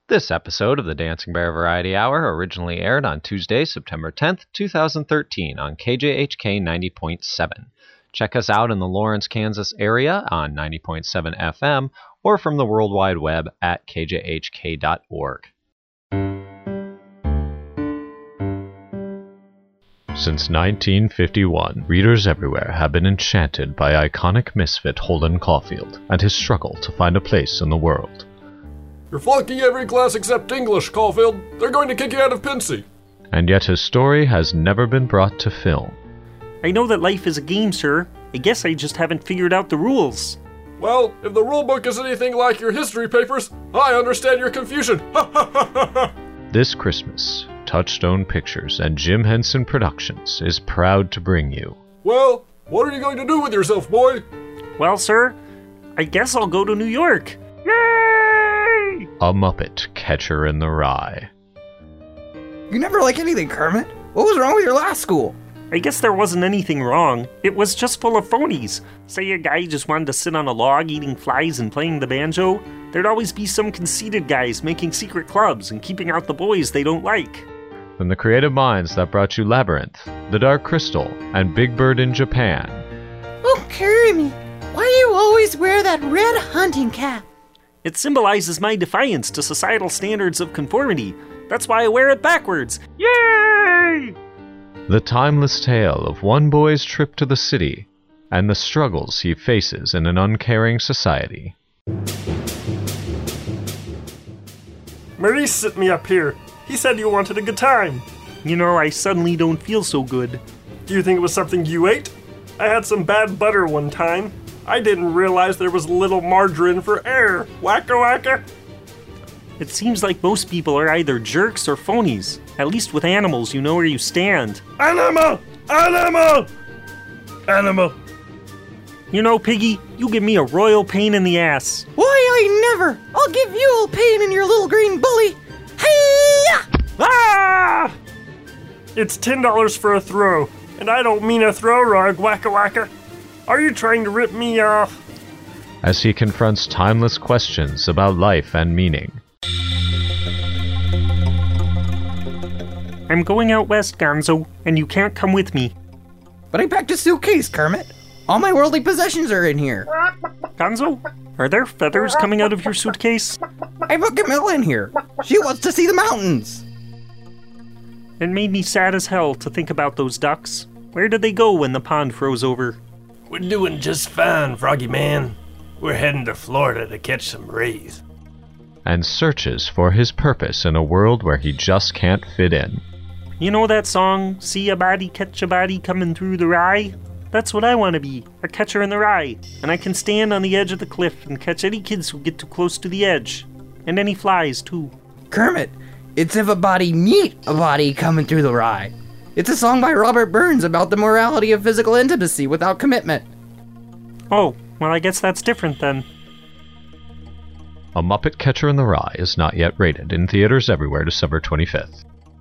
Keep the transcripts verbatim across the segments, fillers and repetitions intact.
This episode of the Dancing Bear Variety Hour originally aired on Tuesday, September tenth, twenty thirteen on K J H K ninety point seven. Check us out in the Lawrence, Kansas area on ninety point seven F M or from the World Wide Web at k j h k dot org. Since nineteen fifty-one, readers everywhere have been enchanted by iconic misfit Holden Caulfield and his struggle to find a place in the world. You're flunking every class except English, Caulfield. They're going to kick you out of Pincy. And yet his story has never been brought to film. I know that life is a game, sir. I guess I just haven't figured out the rules. Well, if the rulebook is anything like your history papers, I understand your confusion. Ha ha ha ha ha! This Christmas, Touchstone Pictures and Jim Henson Productions is proud to bring you... Well, what are you going to do with yourself, boy? Well, sir, I guess I'll go to New York. A Muppet Catcher in the Rye. You never like anything, Kermit. What was wrong with your last school? I guess there wasn't anything wrong. It was just full of phonies. Say a guy just wanted to sit on a log eating flies and playing the banjo, there'd always be some conceited guys making secret clubs and keeping out the boys they don't like. From the creative minds that brought you Labyrinth, The Dark Crystal, and Big Bird in Japan. Oh, Kermit, why do you always wear that red hunting cap? It symbolizes my defiance to societal standards of conformity. That's why I wear it backwards. Yay! The timeless tale of one boy's trip to the city and the struggles he faces in an uncaring society. Maurice sent me up here. He said you wanted a good time. You know, I suddenly don't feel so good. Do you think it was something you ate? I had some bad butter one time. I didn't realize there was little margarine for air. Wacka wacka. It seems like most people are either jerks or phonies. At least with animals, you know where you stand. Animal! Animal! Animal. You know, Piggy, you give me a royal pain in the ass. Why, I never! I'll give you a pain in your little green bully. Hey-ya! Ah! It's ten dollars for a throw, and I don't mean a throw rug, wacka wacka. Are you trying to rip me off? As he confronts timeless questions about life and meaning. I'm going out west, Gonzo, and you can't come with me. But I packed a suitcase, Kermit. All my worldly possessions are in here. Gonzo, are there feathers coming out of your suitcase? I put Camilla in here. She wants to see the mountains. It made me sad as hell to think about those ducks. Where did they go when the pond froze over? We're doing just fine, Froggy Man. We're heading to Florida to catch some rays. And searches for his purpose in a world where he just can't fit in. You know that song, See a Body, Catch a Body Coming Through the Rye? That's what I want to be, a catcher in the rye. And I can stand on the edge of the cliff and catch any kids who get too close to the edge. And any flies, too. Kermit, it's if a body meet a body coming through the rye. It's a song by Robert Burns about the morality of physical intimacy without commitment. Oh, well, I guess that's different then. A Muppet Catcher in the Rye is not yet rated in theaters everywhere December twenty-fifth.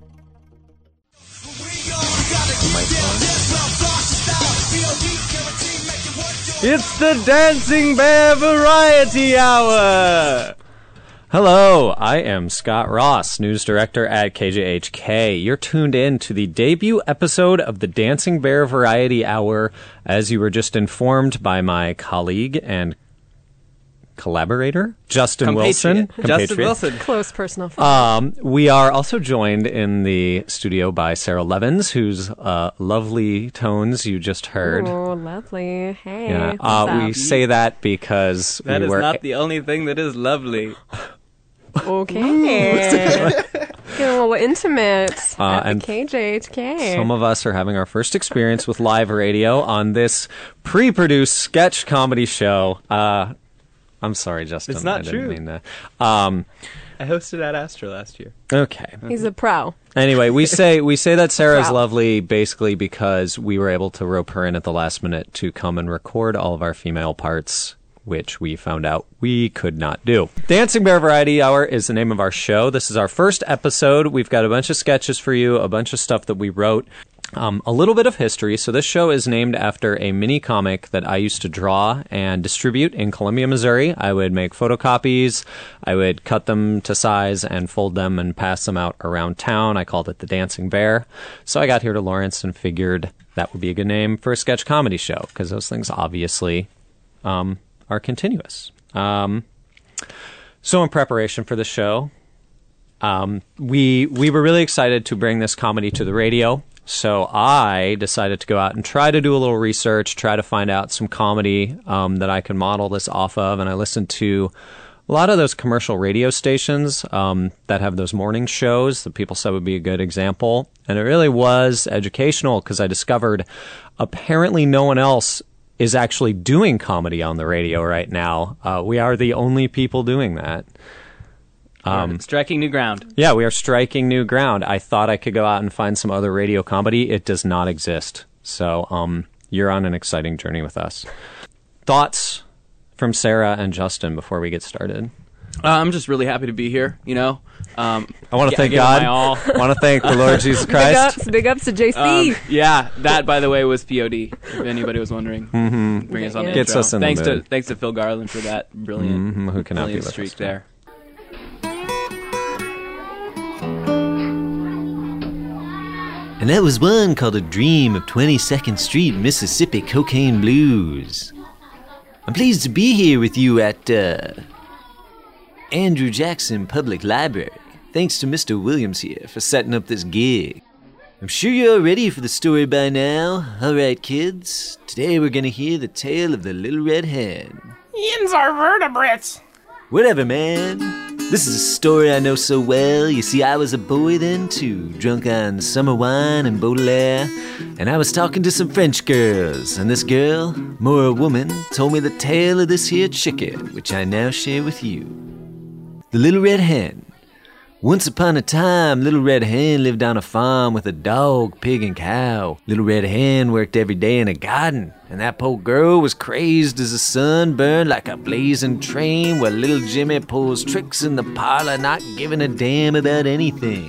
It's the Dancing Bear Variety Hour! Hello, I am Scott Ross, news director at K J H K. You're tuned in to the debut episode of the Dancing Bear Variety Hour, as you were just informed by my colleague and collaborator, Justin Wilson. Justin Wilson. Close personal friend. Um, we are also joined in the studio by Sarah Levins, whose uh, lovely tones you just heard. Oh, lovely. Hey. Yeah. Uh, we say that because that we is were not the only thing that is lovely. Okay. Getting a little intimate Uh, at and the K J H K. Some of us are having our first experience with live radio on this pre-produced sketch comedy show. Uh, I'm sorry, Justin. It's not I didn't true. mean that. Um, I hosted at Astra last year. okay. He's a pro. Anyway, we say we say that Sarah's Proud. lovely basically because we were able to rope her in at the last minute to come and record all of our female parts which we found out we could not do. Dancing Bear Variety Hour is the name of our show. This is our first episode. We've got a bunch of sketches for you, a bunch of stuff that we wrote. Um, a little bit of history. So this show is named after a mini comic that I used to draw and distribute in Columbia, Missouri. I would make photocopies. I would cut them to size and fold them and pass them out around town. I called it the Dancing Bear. So I got here to Lawrence and figured that would be a good name for a sketch comedy show, because those things obviously um, are continuous. Um, so in preparation for the show, um, we we were really excited to bring this comedy to the radio. So I decided to go out and try to do a little research, try to find out some comedy um, that I can model this off of. And I listened to a lot of those commercial radio stations um, that have those morning shows that people said would be a good example. And it really was educational, because I discovered apparently no one else is actually doing comedy on the radio right now. Uh, we are the only people doing that. Um, striking new ground. Yeah, we are striking new ground. I thought I could go out and find some other radio comedy. It does not exist. So um, you're on an exciting journey with us. Thoughts from Sarah and Justin before we get started? Uh, I'm just really happy to be here, you know. Um, I want to yeah, thank I God. my all. I want to thank the Lord Jesus Christ. Big ups, big ups to J C. Um, yeah, that, by the way, was P O D, if anybody was wondering. Mm-hmm. Bring us on the Gets intro. us in thanks the mood. to Thanks to Phil Garland for that brilliant, Mm-hmm. Who cannot brilliant be with streak us there. And that was one called A Dream of twenty-second Street, Mississippi Cocaine Blues. I'm pleased to be here with you at uh, Andrew Jackson Public Library. Thanks to Mister Williams here for setting up this gig. I'm sure you're ready for the story by now. Alright, kids. Today we're gonna hear the tale of the Little Red Hen. Yins are vertebrates. Whatever, man. This is a story I know so well. You see, I was a boy then, too, drunk on summer wine and Baudelaire. And I was talking to some French girls. And this girl, more a woman, told me the tale of this here chicken, which I now share with you. The Little Red Hen. Once upon a time, Little Red Hen lived on a farm with a dog, pig, and cow. Little Red Hen worked every day in a garden, and that poor girl was crazed as the sun burned like a blazing train, while little Jimmy pulls tricks in the parlor, not giving a damn about anything.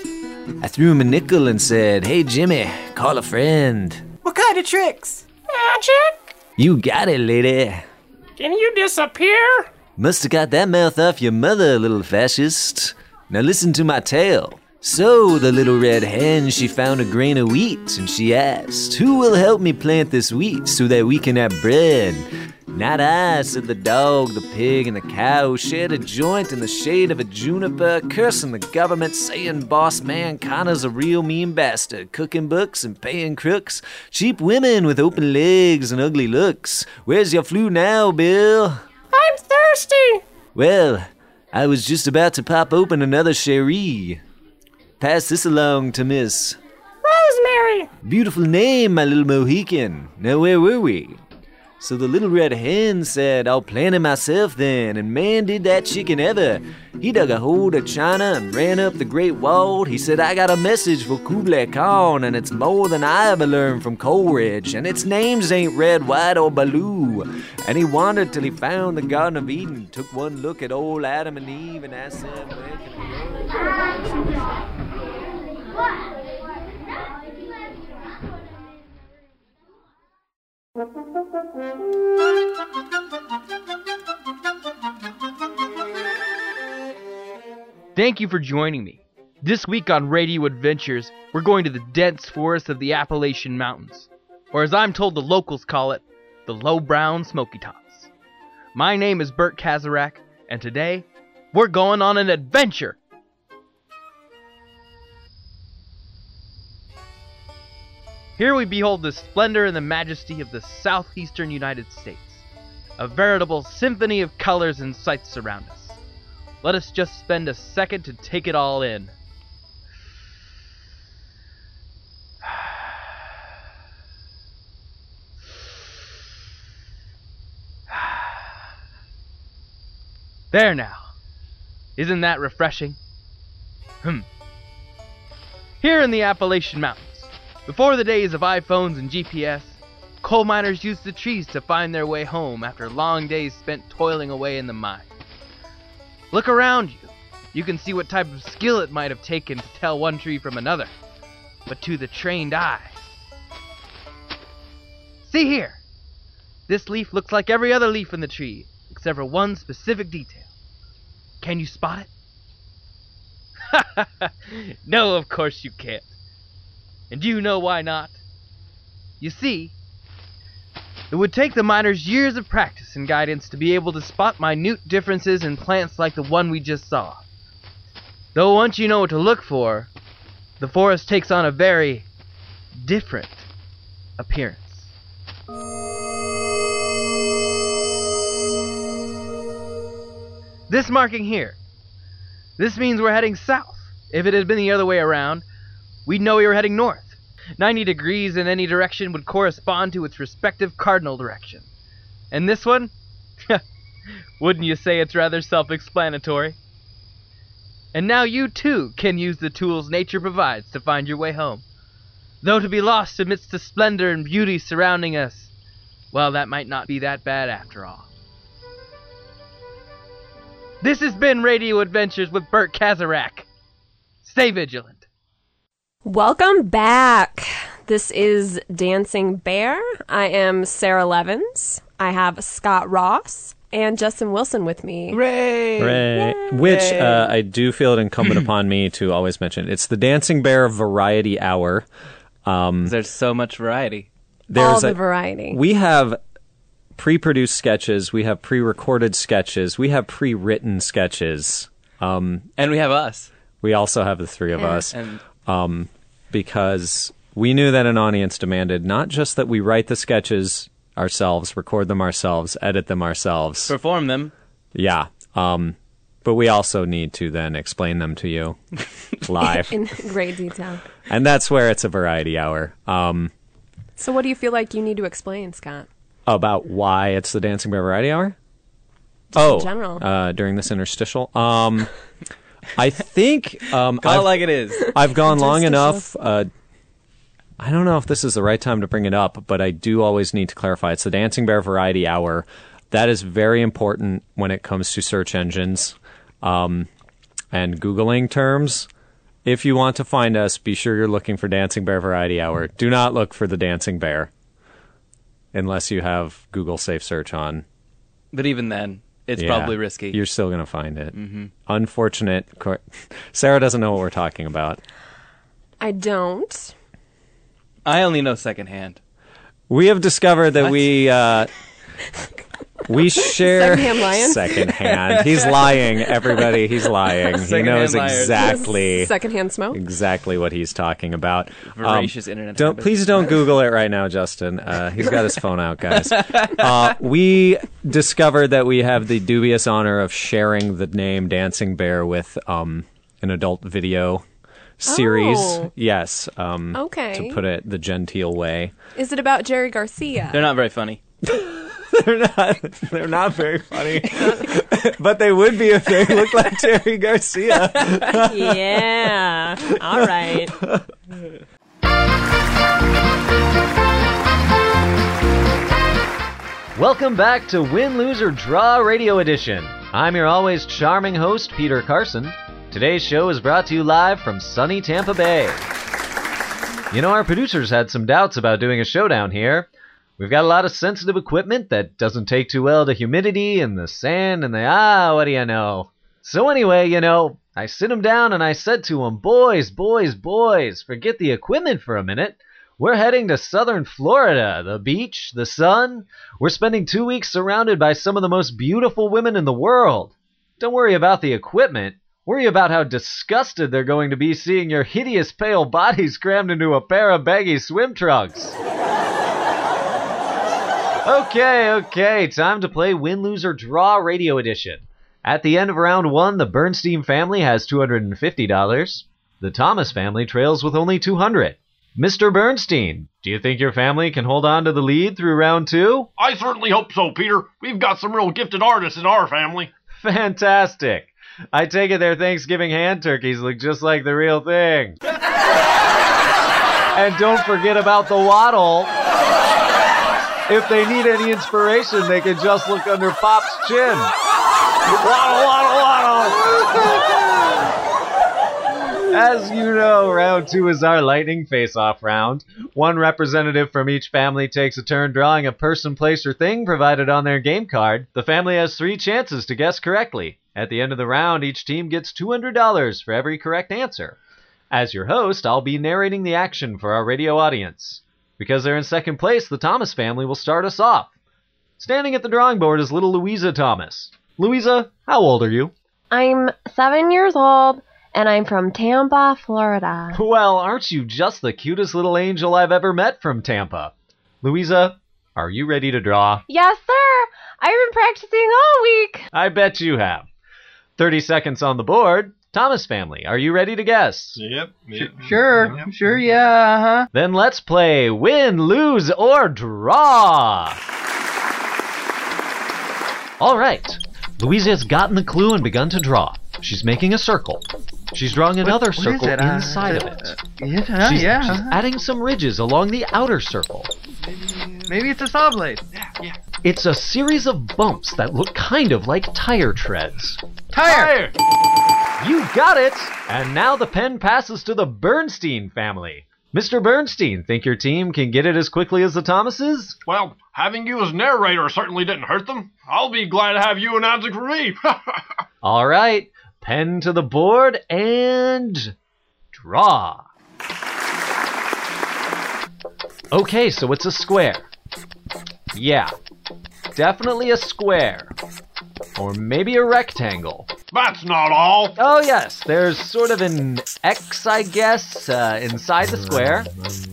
I threw him a nickel and said, "Hey Jimmy, call a friend." What kind of tricks? Magic? You got it, lady. Can you disappear? Must have got that mouth off your mother, little fascist. Now listen to my tale. So the Little Red Hen, she found a grain of wheat, and she asked, "Who will help me plant this wheat so that we can have bread?" "Not I," said the dog, the pig, and the cow, who shared a joint in the shade of a juniper, cursing the government, saying boss man Connor's a real mean bastard, cooking books and paying crooks, cheap women with open legs and ugly looks. Where's your flute now, Bill? I'm thirsty. Well, I was just about to pop open another sherry. Pass this along to Miss Rosemary. Beautiful name, my little Mohican. Now where were we? So the Little Red Hen said, "I'll plant it myself then," and man did that chicken ever. He dug a hole to China and ran up the Great Wall. He said, "I got a message for Kublai Khan, and it's more than I ever learned from Coleridge, and its names ain't Red, White, or Baloo." And he wandered till he found the Garden of Eden, took one look at old Adam and Eve, and asked them, "Where can I go?" Thank you for joining me. This week on Radio Adventures, we're going to the dense forest of the Appalachian Mountains, or as I'm told the locals call it, the Low Brown Smoky Tops. My name is Bert Kazarak, and today, we're going on an adventure! Here we behold the splendor and the majesty of the southeastern United States. A veritable symphony of colors and sights surround us. Let us just spend a second to take it all in. There now. Isn't that refreshing? Hmm. Here in the Appalachian Mountains, before the days of iPhones and G P S, coal miners use the trees to find their way home after long days spent toiling away in the mine. Look around you. You can see what type of skill it might have taken to tell one tree from another. But to the trained eye... See here! This leaf looks like every other leaf in the tree, except for one specific detail. Can you spot it? No, of course you can't. And do you know why not? You see, it would take the miners years of practice and guidance to be able to spot minute differences in plants like the one we just saw. Though once you know what to look for, the forest takes on a very different appearance. This marking here, this means we're heading south. If it had been the other way around, we'd know we were heading north. ninety degrees in any direction would correspond to its respective cardinal direction. And this one? Wouldn't you say it's rather self-explanatory? And now you too can use the tools nature provides to find your way home. Though to be lost amidst the splendor and beauty surrounding us, well, that might not be that bad after all. This has been Radio Adventures with Bert Kazarak. Stay vigilant. Welcome back. This is Dancing Bear. I am Sarah Levins. I have Scott Ross and Justin Wilson with me. Hooray! Hooray. Which uh, I do feel it incumbent upon me to always mention. It's the Dancing Bear Variety Hour. Um, There's so much variety. All the a, variety. We have pre-produced sketches. We have pre-recorded sketches. We have pre-written sketches. Um, and we have us. We also have the three of Yeah. us. And Um, because we knew that an audience demanded not just that we write the sketches ourselves, record them ourselves, edit them ourselves. perform them. Yeah. Um, but we also need to then explain them to you live. In great detail. And that's where it's a variety hour. Um, So what do you feel like you need to explain, Scott? about why it's the Dancing Bear Variety Hour? Just in oh, general. Uh, during this interstitial. Um, I think um, Call it I've- like it is. I've gone long Interstitial. enough. Uh, I don't know if this is the right time to bring it up, but I do always need to clarify. It's the Dancing Bear Variety Hour. That is very important when it comes to search engines um, and Googling terms. If you want to find us, be sure you're looking for Dancing Bear Variety Hour. Do not look for the Dancing Bear unless you have Google Safe Search on. But even then, it's Yeah, probably risky. You're still going to find it. Mhm. Unfortunate. Cor- Sarah doesn't know what we're talking about. I don't. I only know secondhand. We have discovered that What? we uh, we share Secondhand lion? Secondhand. He's lying, everybody. He's lying. He Secondhand knows liars. exactly Secondhand smoke? exactly what he's talking about. Voracious internet Don't habits. please don't Google it right now, Justin. Uh, he's got his phone out, guys. Uh, we discovered that we have the dubious honor of sharing the name Dancing Bear with um, an adult video series. Oh. Yes. Um, Okay. To put it the genteel way. Is it about Jerry Garcia? They're not very funny. They're not. They're not very funny, but they would be if they looked like Jerry Garcia. Yeah. All right. Welcome back to Win, Lose, or Draw Radio Edition. I'm your always charming host, Peter Carson. Today's show is brought to you live from sunny Tampa Bay. You know, our producers had some doubts about doing a show down here. We've got a lot of sensitive equipment that doesn't take too well to humidity and the sand and the, ah, what do you know. So anyway, you know, I sit them down and I said to them, boys, boys, boys, forget the equipment for a minute. We're heading to southern Florida, the beach, the sun. We're spending two weeks surrounded by some of the most beautiful women in the world. Don't worry about the equipment. Worry about how disgusted they're going to be seeing your hideous pale bodies crammed into a pair of baggy swim trunks. Okay, okay, time to play Win, Lose, or Draw Radio Edition. At the end of round one, the Bernstein family has two hundred fifty dollars. The Thomas family trails with only two hundred dollars. Mister Bernstein, do you think your family can hold on to the lead through round two? I certainly hope so, Peter. We've got some real gifted artists in our family. Fantastic. I take it their Thanksgiving hand turkeys look just like the real thing. And don't forget about the waddle. If they need any inspiration, they can just look under Pop's chin. Waddle, waddle, waddle! As you know, round two is our lightning face-off round. One representative from each family takes a turn drawing a person, place, or thing provided on their game card. The family has three chances to guess correctly. At the end of the round, each team gets two hundred dollars for every correct answer. As your host, I'll be narrating the action for our radio audience. Because they're in second place, the Thomas family will start us off. Standing at the drawing board is little Louisa Thomas. Louisa, how old are you? I'm seven years old, and I'm from Tampa, Florida. Well, aren't you just the cutest little angel I've ever met from Tampa? Louisa, are you ready to draw? Yes, sir. I've been practicing all week. I bet you have. thirty seconds on the board. Thomas family, are you ready to guess? Yep. yep. Sure, yep. sure, yeah, uh-huh. Then let's play win, lose, or draw. All right. Louisa has gotten the clue and begun to draw. She's making a circle. She's drawing another what, what circle it? Uh, inside uh, of it. Uh, yeah, she's, yeah. She's uh-huh. adding some ridges along the outer circle. Maybe it's a saw blade. Yeah, yeah. It's a series of bumps that look kind of like tire treads. Tire! Tire! You got it! And now the pen passes to the Bernstein family. Mister Bernstein, think your team can get it as quickly as the Thomases? Well, having you as narrator certainly didn't hurt them. I'll be glad to have you announcing for me. All right, pen to the board and draw. Okay, so it's a square. Yeah, definitely a square. Or maybe a rectangle. That's not all. Oh yes, there's sort of an X, I guess, uh, inside the square.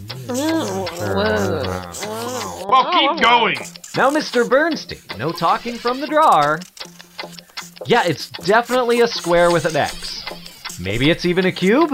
Well, keep going. Now, Mister Bernstein, no talking from the drawer. Yeah, it's definitely a square with an X. Maybe it's even a cube?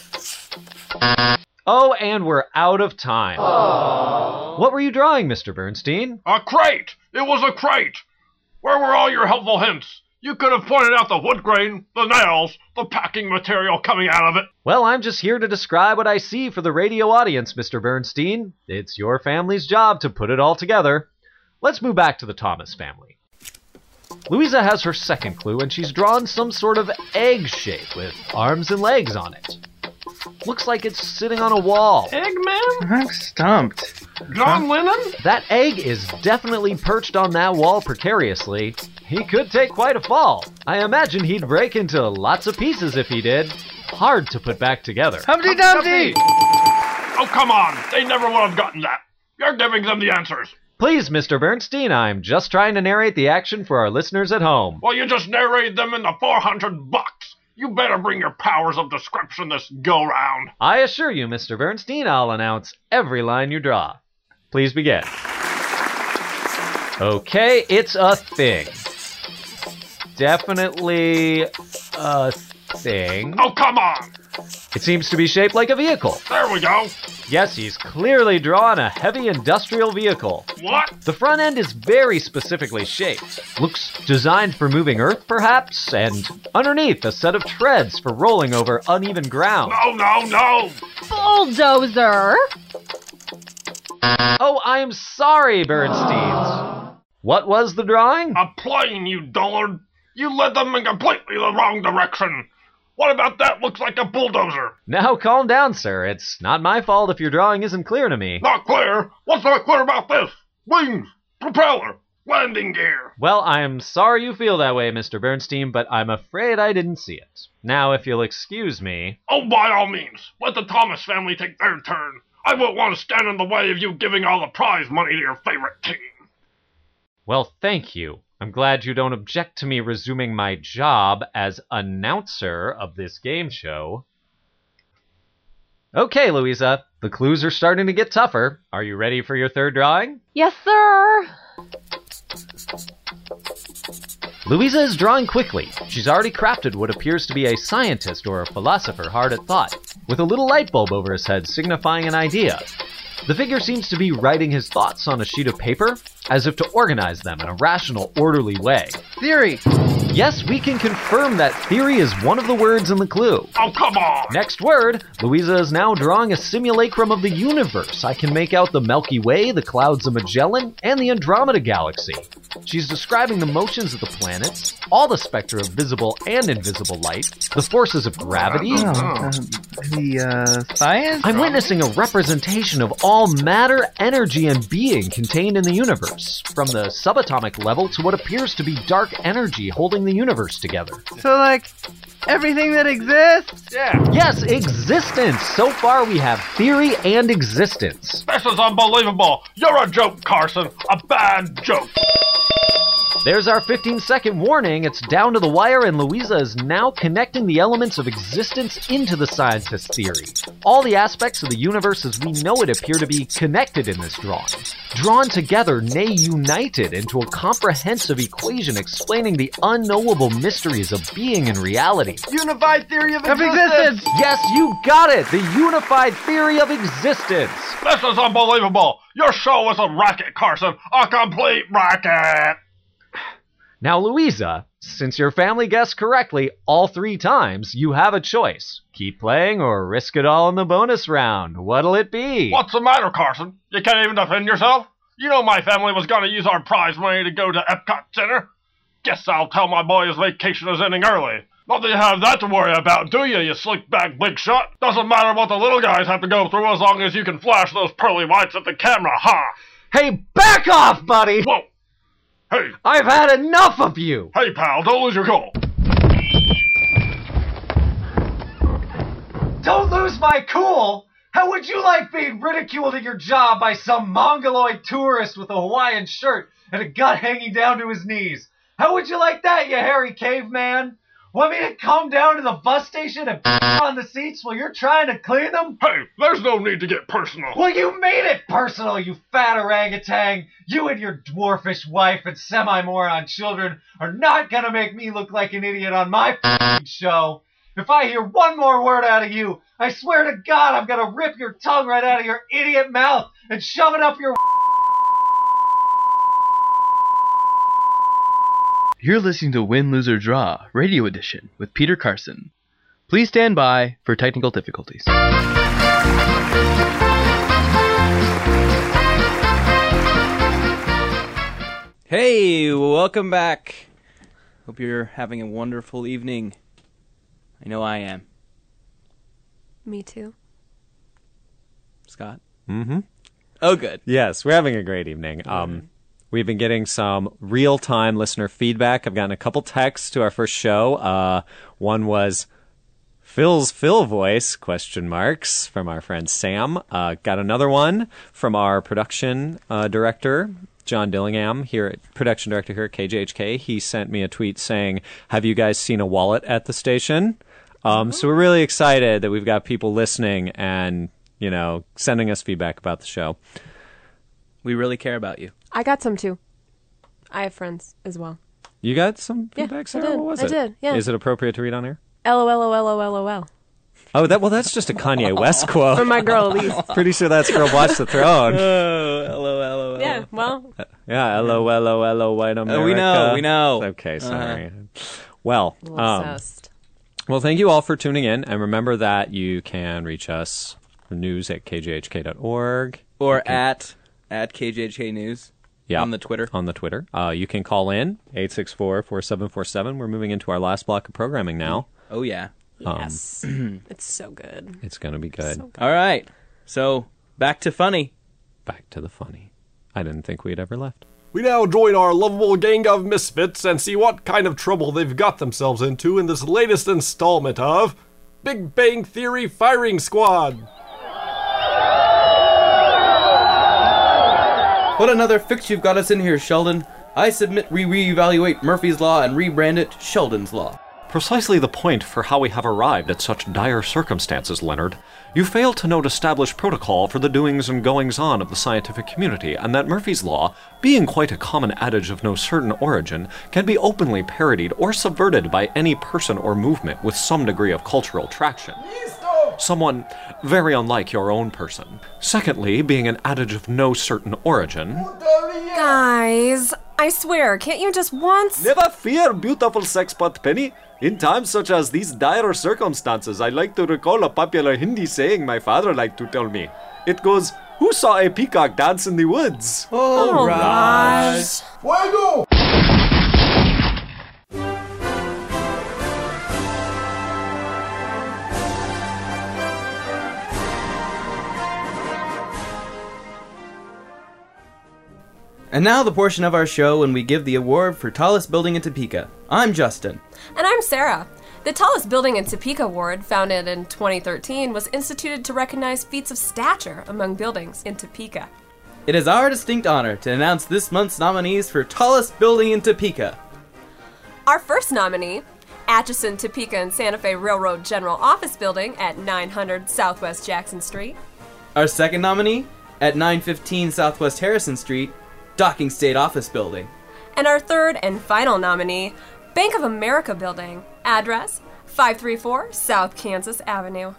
Oh, and we're out of time. Aww. What were you drawing, Mister Bernstein? A crate! It was a crate! Where were all your helpful hints? You could have pointed out the wood grain, the nails, the packing material coming out of it. Well, I'm just here to describe what I see for the radio audience, Mister Bernstein. It's your family's job to put it all together. Let's move back to the Thomas family. Louisa has her second clue, and she's drawn some sort of egg shape with arms and legs on it. Looks like it's sitting on a wall. Eggman? I'm stumped. John Lennon? That egg is definitely perched on that wall precariously. He could take quite a fall. I imagine he'd break into lots of pieces if he did. Hard to put back together. Humpty Dumpty! Oh, come on. They never would have gotten that. You're giving them the answers. Please, Mister Bernstein, I'm just trying to narrate the action for our listeners at home. Well, you just narrated them in the four hundred bucks. You better bring your powers of description this go-round. I assure you, Mister Bernstein, I'll announce every line you draw. Please begin. Okay, it's a thing. Definitely a thing. Oh, come on! It seems to be shaped like a vehicle. There we go. Yes, he's clearly drawn a heavy industrial vehicle. What? The front end is very specifically shaped. Looks designed for moving earth, perhaps, and underneath a set of treads for rolling over uneven ground. No, no, no! Bulldozer! Oh, I'm sorry, Bernsteins. What was the drawing? A plane, you dullard. You led them in completely the wrong direction. What about that looks like a bulldozer? Now calm down, sir. It's not my fault if your drawing isn't clear to me. Not clear? What's not clear about this? Wings, propeller, landing gear. Well, I'm sorry you feel that way, Mister Bernstein, but I'm afraid I didn't see it. Now, if you'll excuse me... Oh, by all means. Let the Thomas family take their turn. I won't want to stand in the way of you giving all the prize money to your favorite team. Well, thank you. I'm glad you don't object to me resuming my job as announcer of this game show. Okay, Louisa, the clues are starting to get tougher. Are you ready for your third drawing? Yes, sir. Louisa is drawing quickly. She's already crafted what appears to be a scientist or a philosopher hard at thought, with a little light bulb over his head signifying an idea. The figure seems to be writing his thoughts on a sheet of paper, as if to organize them in a rational, orderly way. Theory! Yes, we can confirm that theory is one of the words in the clue. Oh, come on! Next word, Louisa is now drawing a simulacrum of the universe. I can make out the Milky Way, the clouds of Magellan, and the Andromeda Galaxy. She's describing the motions of the planets, all the spectra of visible and invisible light, the forces of gravity. Oh, uh, the, uh, science? I'm witnessing a representation of all matter, energy, and being contained in the universe, from the subatomic level to what appears to be dark energy holding the universe together. So, like, everything that exists? Yeah. Yes, existence! So far we have theory and existence. This is unbelievable! You're a joke, Carson! A bad joke! There's our fifteen second warning. It's down to the wire, and Louisa is now connecting the elements of existence into the scientist's theory. All the aspects of the universe as we know it appear to be connected in this drawing. Drawn together, nay united, into a comprehensive equation explaining the unknowable mysteries of being and reality. Unified theory of Of existence! existence! Yes, you got it! The unified theory of existence! This is unbelievable! Your show is a racket, Carson! A complete racket! Now, Louisa, since your family guessed correctly all three times, you have a choice. Keep playing or risk it all in the bonus round. What'll it be? What's the matter, Carson? You can't even defend yourself? You know my family was gonna use our prize money to go to Epcot Center. Guess I'll tell my boy his vacation is ending early. Not that you have that to worry about, do you, you slick-back big shot? Doesn't matter what the little guys have to go through as long as you can flash those pearly whites at the camera, ha! Hey, back off, buddy! Whoa! Hey! I've had enough of you! Hey, pal, don't lose your cool. Don't lose my cool? How would you like being ridiculed at your job by some mongoloid tourist with a Hawaiian shirt and a gut hanging down to his knees? How would you like that, you hairy caveman? Want me to come down to the bus station and on the seats while you're trying to clean them? Hey, there's no need to get personal. Well, you made it personal, you fat orangutan. You and your dwarfish wife and semi-moron children are not gonna make me look like an idiot on my show. If I hear one more word out of you, I swear to God I'm gonna rip your tongue right out of your idiot mouth and shove it up your... You're listening to Win, Lose, or Draw, Radio Edition, with Peter Carson. Please stand by for technical difficulties. Hey, welcome back. Hope you're having a wonderful evening. I know I am. Me too. Scott? Mm-hmm. Oh, good. Yes, we're having a great evening. Um, we've been getting some real-time listener feedback. I've gotten a couple texts to our first show. Uh, one was Phil's Phil voice, question marks, from our friend Sam. Uh, got another one from our production uh, director, John Dillingham, here at production director here at K J H K. He sent me a tweet saying, "Have you guys seen a wallet at the station?" Um, so we're really excited that we've got people listening and, you know, sending us feedback about the show. We really care about you. I got some too. I have friends as well. You got some Yeah, feedback, I Sarah? did. What was I it? did, yeah. Is it appropriate to read on here? L O L O L O L O L. Oh, that well, that's just a Kanye West quote. From my girl, Elise. Pretty sure that's from Watch the Throne. Oh, L O L O L. Yeah, well. Yeah, L O L O L O white America. Oh, we know, we know. Okay, sorry. Uh-huh. Well, Little um, obsessed. well, thank you all for tuning in, and remember that you can reach us for news at k j h k dot org. Or at at K J H K News. Yeah, on the Twitter. On the Twitter. Uh, you can call in, eight six four, four seven four seven. We're moving into our last block of programming now. Oh, yeah. Yes. It's so good. It's going to be good. So good. All right. So, back to funny. Back to the funny. I didn't think we'd ever left. We now join our lovable gang of misfits and see what kind of trouble they've got themselves into in this latest installment of Big Bang Theory Firing Squad. What another fix you've got us in here, Sheldon. I submit we re-evaluate Murphy's Law and rebrand it Sheldon's Law. Precisely the point for how we have arrived at such dire circumstances, Leonard. You fail to note established protocol for the doings and goings-on of the scientific community, and that Murphy's Law, being quite a common adage of no certain origin, can be openly parodied or subverted by any person or movement with some degree of cultural traction. Listo! someone very unlike your own person. Secondly, being an adage of no certain origin. Guys, I swear, can't you just once? Never fear, beautiful sexpot Penny. In times such as these dire circumstances, I like to recall a popular Hindi saying my father liked to tell me. It goes, who saw a peacock dance in the woods? Oh, oh Raj. Fuego! And now the portion of our show when we give the award for tallest building in Topeka. I'm Justin. And I'm Sarah. The tallest building in Topeka award, founded in twenty thirteen, was instituted to recognize feats of stature among buildings in Topeka. It is our distinct honor to announce this month's nominees for tallest building in Topeka. Our first nominee, Atchison, Topeka and Santa Fe Railroad General Office Building at nine hundred Southwest Jackson Street. Our second nominee, at nine fifteen Southwest Harrison Street, Docking State Office Building. And our third and final nominee, Bank of America Building, address five three four South Kansas Avenue.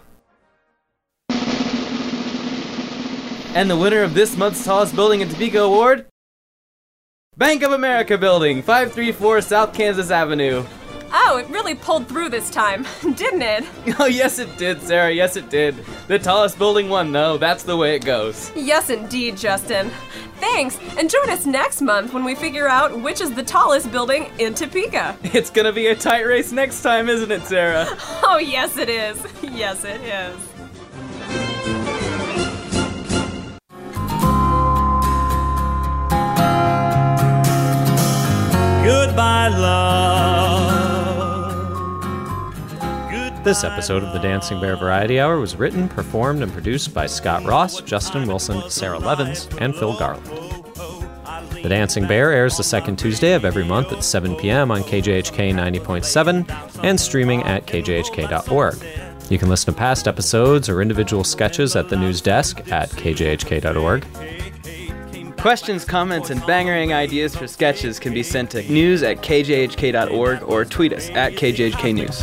And the winner of this month's tallest building in Topeka award, Bank of America Building, five three four South Kansas Avenue. Oh, it really pulled through this time, didn't it? Oh, yes it did, Sarah, yes it did. The tallest building won, though. That's the way it goes. Yes, indeed, Justin. Thanks, and join us next month when we figure out which is the tallest building in Topeka. It's gonna be a tight race next time, isn't it, Sarah? Oh, yes it is. Yes, it is. Goodbye, love. This episode of the Dancing Bear Variety Hour was written, performed, and produced by Scott Ross, Justin Wilson, Sarah Levins, and Phil Garland. The Dancing Bear airs the second Tuesday of every month at seven p.m. on K J H K ninety point seven and streaming at k j h k dot org. You can listen to past episodes or individual sketches at the news desk at k j h k dot org. Questions, comments, and bangering ideas for sketches can be sent to news at k j h k dot org or tweet us at k j h k news.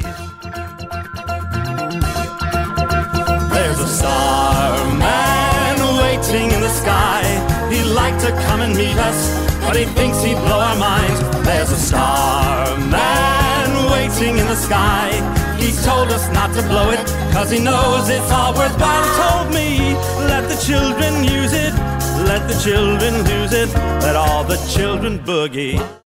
There's a star man waiting in the sky. He'd like to come and meet us, but he thinks he'd blow our minds. There's a star man waiting in the sky. He's told us not to blow it, cause he knows it's all worthwhile. He told me, let the children use it, let the children use it, let all the children boogie.